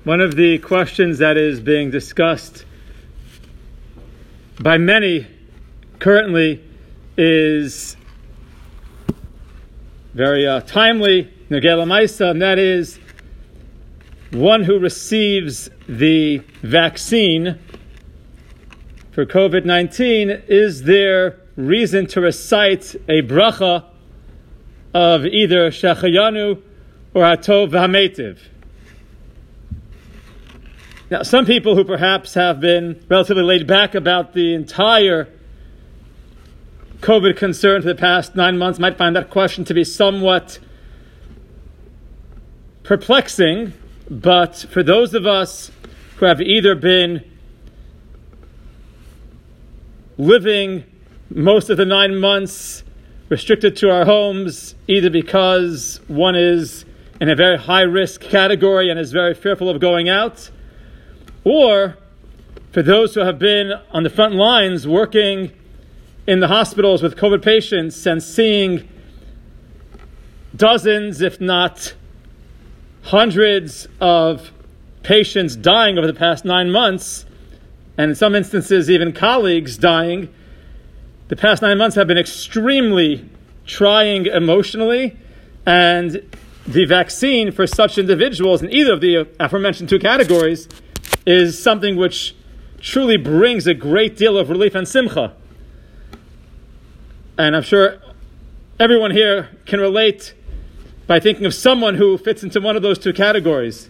One of the questions that is being discussed by many currently is very timely, Negela Maisa, and that is one who receives the vaccine for COVID-19, is there reason to recite a bracha of either Shechayanu or Hatov V'Hametiv? Now, some people who perhaps have been relatively laid back about the entire COVID concern for the past 9 months might find that question to be somewhat perplexing, but for those of us who have either been living most of the 9 months restricted to our homes, either because one is in a very high-risk category and is very fearful of going out, or for those who have been on the front lines working in the hospitals with COVID patients and seeing dozens, if not hundreds of patients dying over the past 9 months, and in some instances even colleagues dying. The past 9 months have been extremely trying emotionally, and the vaccine for such individuals in either of the aforementioned two categories is something which truly brings a great deal of relief and simcha. And I'm sure everyone here can relate by thinking of someone who fits into one of those two categories.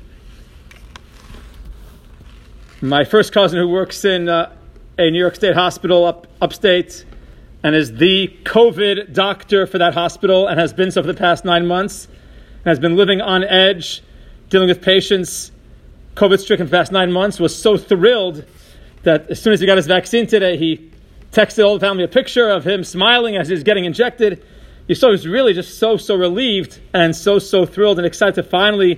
My first cousin, who works in a New York State hospital upstate and is the COVID doctor for that hospital and has been so for the past 9 months and has been living on edge, dealing with patients COVID-stricken for the past 9 months, was so thrilled that as soon as he got his vaccine today, he texted all the family a picture of him smiling as he's getting injected. You saw he was really just so relieved and so thrilled and excited to finally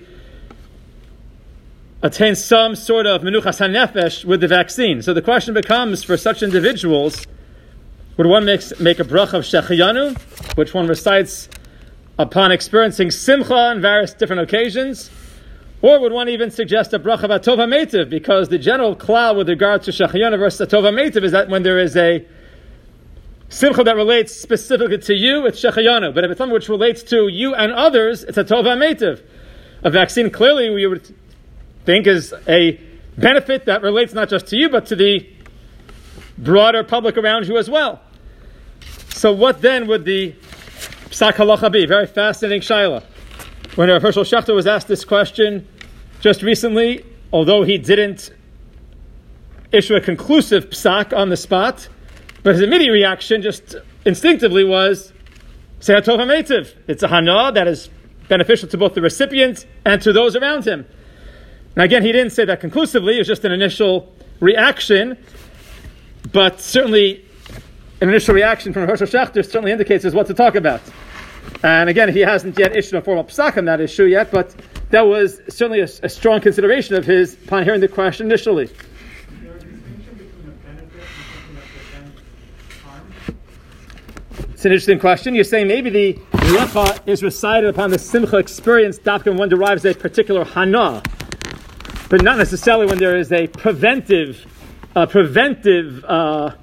attain some sort of menuchas hanefesh with the vaccine. So the question becomes, for such individuals, would one make a bracha of Shechayanu, which one recites upon experiencing simcha on various different occasions? Or would one even suggest a bracha of Hatov V'Hametiv, because the general klal with regard to Shechayanu versus Hatov V'Hametiv is that when there is a simcha that relates specifically to you, it's Shechayanu. But if it's something which relates to you and others, it's Hatov V'Hametiv. A vaccine clearly we would think is a benefit that relates not just to you, but to the broader public around you as well. So what then would the Psak Halacha be? Very fascinating shaila. When Rav Hershel Schachter was asked this question just recently, although he didn't issue a conclusive psak on the spot, but his immediate reaction just instinctively was, say Hatov V'Hametiv. It's a hana that is beneficial to both the recipient and to those around him. Now again, he didn't say that conclusively, it was just an initial reaction, but certainly an initial reaction from Hershel Schachter certainly indicates there's what to talk about. And again, he hasn't yet issued a formal psak on that issue yet, but that was certainly a strong consideration of his upon hearing the question initially. Is there a distinction between a benefit and something that prevents harm? It's an interesting question. You're saying maybe the bracha is recited upon the simcha experience, dafka, when one derives a particular hana, but not necessarily when there is a preventive refuah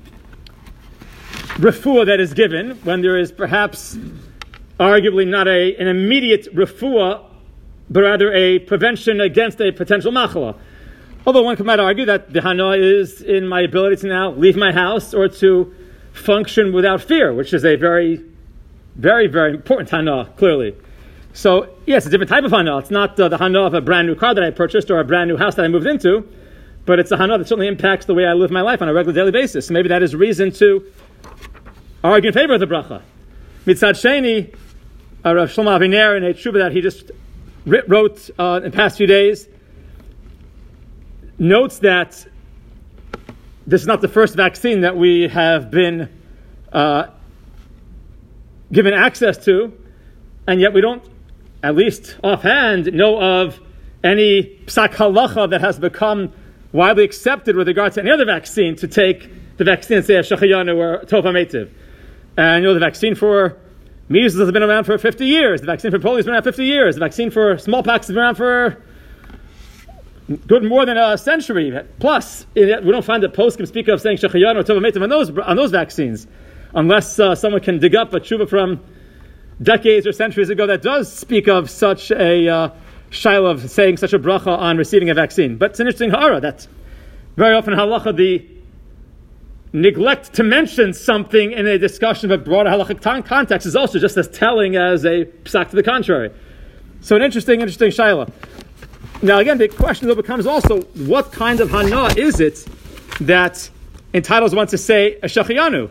that is given, when there is perhaps arguably not an immediate refuah, but rather a prevention against a potential machala. Although one might argue that the hana is in my ability to now leave my house or to function without fear, which is a very, very, very important hana, clearly. So, yes, it's a different type of hana. It's not the hana of a brand new car that I purchased or a brand new house that I moved into, but it's a hana that certainly impacts the way I live my life on a regular daily basis. So maybe that is reason to argue in favor of the bracha. Mitzad Sheni, Rav Shlomo Aviner, in a tshuva that he just wrote in the past few days, notes that this is not the first vaccine that we have been given access to, and yet we don't, at least offhand, know of any psak halacha that has become widely accepted with regard to any other vaccine to take the vaccine and say a Shechayanu or Hatov V'Hametiv. And the vaccine for measles has been around for 50 years. The vaccine for polio has been around 50 years. The vaccine for smallpox has been around for good more than a century plus. We don't find that poskim speak of saying Shechayanu or Tova Metiv on those vaccines, unless someone can dig up a tshuva from decades or centuries ago that does speak of such a shaila of saying such a bracha on receiving a vaccine. But it's an interesting ha'ara that very often in halacha the neglect to mention something in a discussion of a broader halachic context is also just as telling as a psak to the contrary. So an interesting shaila. Now again, the question though becomes also, what kind of hana is it that entitles one to say a shechayanu?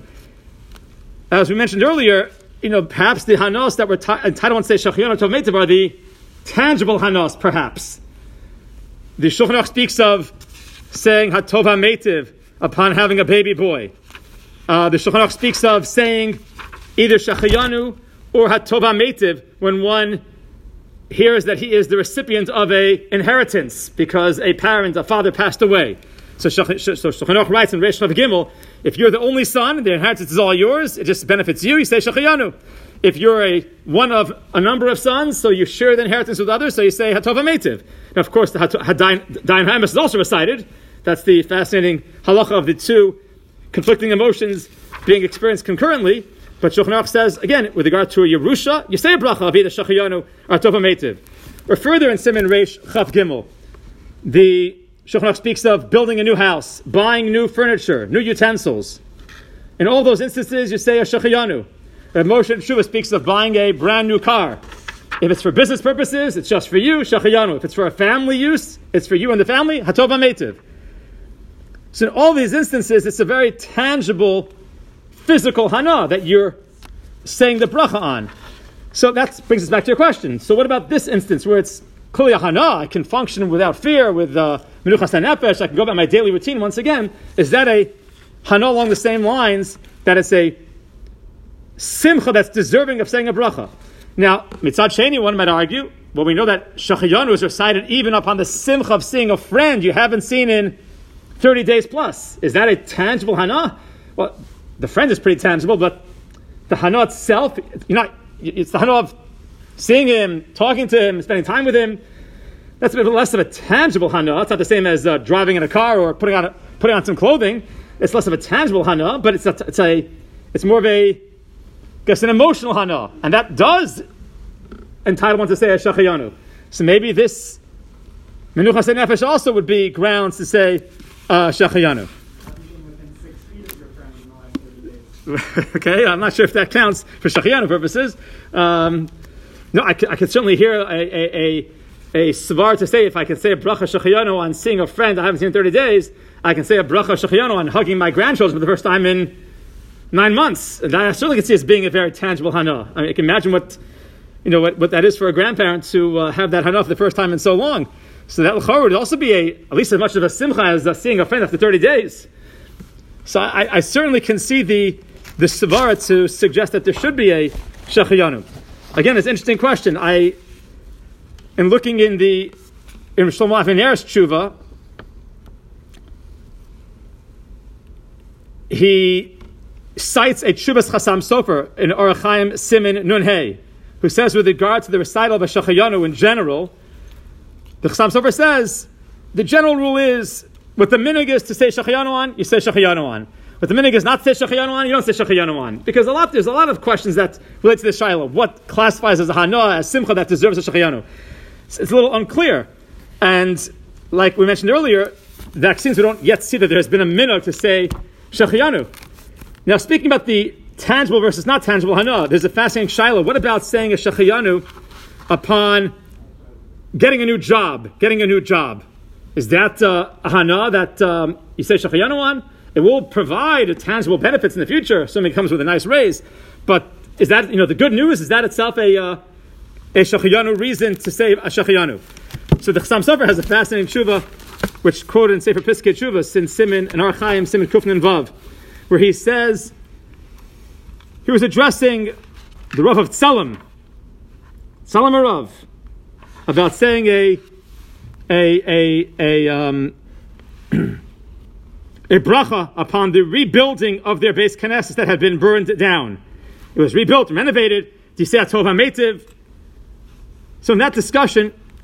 As we mentioned earlier, perhaps the hanas that were entitled one to say shechayanu tov meitav are the tangible hanas, perhaps. The Shulchan Aruch speaks of saying hatov ha'meitiv upon having a baby boy. The Shulchan Aruch speaks of saying either shechayanu or hatov ha'meitiv when one hears that he is the recipient of a inheritance because a father passed away. So Shulchan Aruch writes in Reish Chav Gimel, if you're the only son, the inheritance is all yours, it just benefits you say shechayanu. If you're one of a number of sons, so you share the inheritance with others, so you say hatov ha'meitiv. Now, of course, the Dayan Hamas is also recited. That's the fascinating halacha of the two conflicting emotions being experienced concurrently. But Shulchan Aruch says, again, with regard to a Yerusha, you say a bracha of either shechayanu or hatov ha'meitiv. Or further in Siman Reish Chav Gimel, the Shulchan Aruch speaks of building a new house, buying new furniture, new utensils. In all those instances, you say a shechayanu. Rav Moshe Shuvah speaks of buying a brand new car. If it's for business purposes, it's just for you, shechayanu. If it's for a family use, it's for you and the family, hatov ha'meitiv. So in all these instances, it's a very tangible, physical hana that you're saying the bracha on. So that brings us back to your question. So what about this instance where it's clearly a hana? I can function without fear, with menuchas hanefesh. I can go about my daily routine once again. Is that a hana along the same lines that it's a simcha that's deserving of saying a bracha? Now, mitzad sheni, one might argue, well, we know that shechayanu is recited even upon the simcha of seeing a friend you haven't seen in 30 days plus. Is that a tangible hana? Well, the friend is pretty tangible, but the hana itself, it's the hana of seeing him, talking to him, spending time with him. That's a bit less of a tangible hana. It's not the same as driving in a car or putting on some clothing. It's less of a tangible hana, but it's more of an emotional hana, and that does entitle one to say a shechayanu. So maybe this menuchas hanefesh also would be grounds to say shechayanu. Within 6 feet of your friend in the last 30 days. Okay, I'm not sure if that counts for shechayanu purposes. No, I could certainly hear a svar to say, if I can say a bracha shechayanu on seeing a friend I haven't seen in 30 days, I can say a bracha shechayanu on hugging my grandchildren for the first time in 9 months. And I certainly can see as being a very tangible hana. I can imagine what that is for a grandparent to have that hana for the first time in so long. So that l'chorah would also be at least as much of a simcha as seeing a friend after 30 days. So I certainly can see the svara to suggest that there should be a shechayanu. Again, it's an interesting question. In looking in Shlomo Aviner's tshuva, he cites a Tshuvas Chasam Sofer in Orach Chaim Simin Nun Hey, who says with regard to the recital of a shechayanu in general, the Chasam Sofer says the general rule is what the minig is to say shechayanu on, you say shechayanu on. What the minig is not to say shechayanu on, you don't say shechayanu on. Because there's a lot of questions that relate to the shaila. What classifies as a hana, as simcha that deserves a shechayanu? It's a little unclear. And like we mentioned earlier, vaccines, we don't yet see that there has been a minig to say shechayanu. Now, speaking about the tangible versus not tangible hana, there's a fascinating shaila. What about saying a shechayanu upon getting a new job? Is that a hana that you say shechayanu on? It will provide tangible benefits in the future, assuming it comes with a nice raise. But is that, the good news, is that itself a shechayanu reason to say a shechayanu? So the Chasam Sofer has a fascinating tshuva, which quoted in Sefer Piskei Teshuvos in Simin, in Orach Chaim, Simin Kufnin Vav, where he says, he was addressing the Rav of Tzelem Rav, about saying a bracha upon the rebuilding of their base Knesset that had been burned down. It was rebuilt, renovated. Do you say Hatov HaMeitiv? So in that discussion,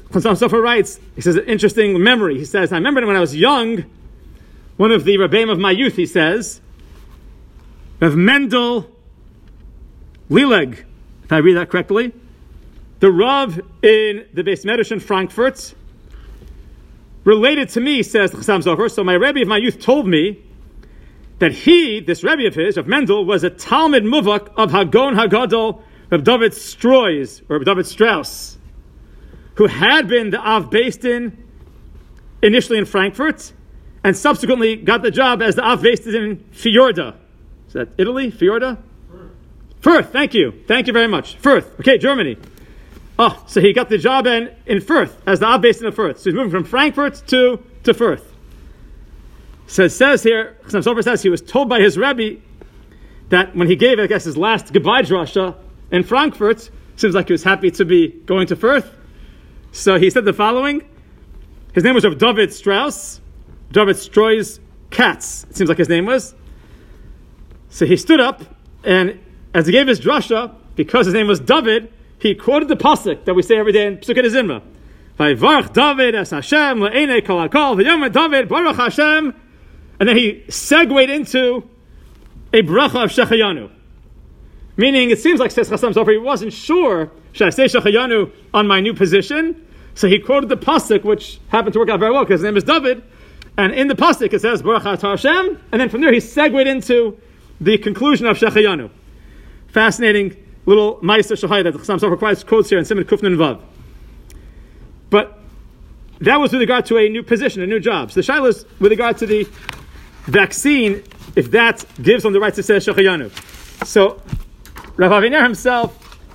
Chassam Sofer writes, he says, an interesting memory. He says, I remember when I was young, one of the Rebbeim of my youth, he says, of Mendel Lileg, if I read that correctly, the Rav in the Beis Medrash in Frankfurt, related to me, says Chassam Sofer, so my Rebbe of my youth told me that he, this Rebbe of his, of Mendel, was a Talmud Muvak of Hagon Hagadol, Reb David Stroys, or Reb David Strauss, who had been the Av Beis Din initially in Frankfurt, and subsequently got the job as the Av Beis Din in Fiorda. Is that Italy? Fiorda? Firth, thank you. Thank you very much. Firth, okay, Germany. Oh, so he got the job in Firth, as the Av Beis Din of Firth. So he's moving from Frankfurt to Firth. So it says here, Chassam Sofer says he was told by his Rebbe that when he gave, I guess, his last goodbye drasha in Frankfurt, seems like he was happy to be going to Firth. So he said the following. His name was Reb David Strauss. David Stroy's Katz, it seems like his name was. So he stood up, and as he gave his drasha, because his name was David, he quoted the pasuk that we say every day in Pesukei Zimra. Vayvarach David es Hashem le'enei kol hakol v'yomer David baruch Hashem. And then he segued into a bracha of Shechayanu. Meaning, it seems like, says Chassam Sofer, he wasn't sure, should I say Shechayanu on my new position? So he quoted the pasuk, which happened to work out very well, because his name is David. And in the pasuk it says, Baruch Atah Hashem. And then from there he segued into the conclusion of Shechayanu. Fascinating little Ma'aser Shahai that Chassam Sofer quotes here in Siman Kuf Nun Vav. But that was with regard to a new position, a new job. So the Shaila is with regard to the vaccine, if that gives them the right to say Shechayanu. So Rav Aviner himself,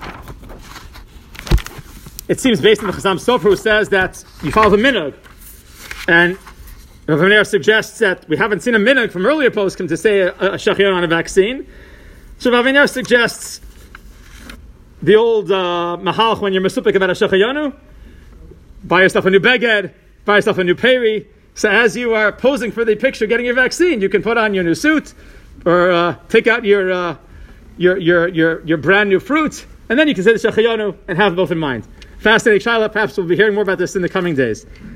it seems based on the Chassam Sofer, who says that you follow the minhag. And Rav Aviner suggests that we haven't seen a minhag from earlier poskim to say a Shechayanu on a vaccine. So Rav Aviner suggests the old mahalach when you're mesupik about a Shechayanu, buy yourself a new beged, buy yourself a new peri. So as you are posing for the picture getting your vaccine, you can put on your new suit or take out your brand new fruit, and then you can say the Shechayanu and have both in mind. Fascinating Shaila. Perhaps we'll be hearing more about this in the coming days.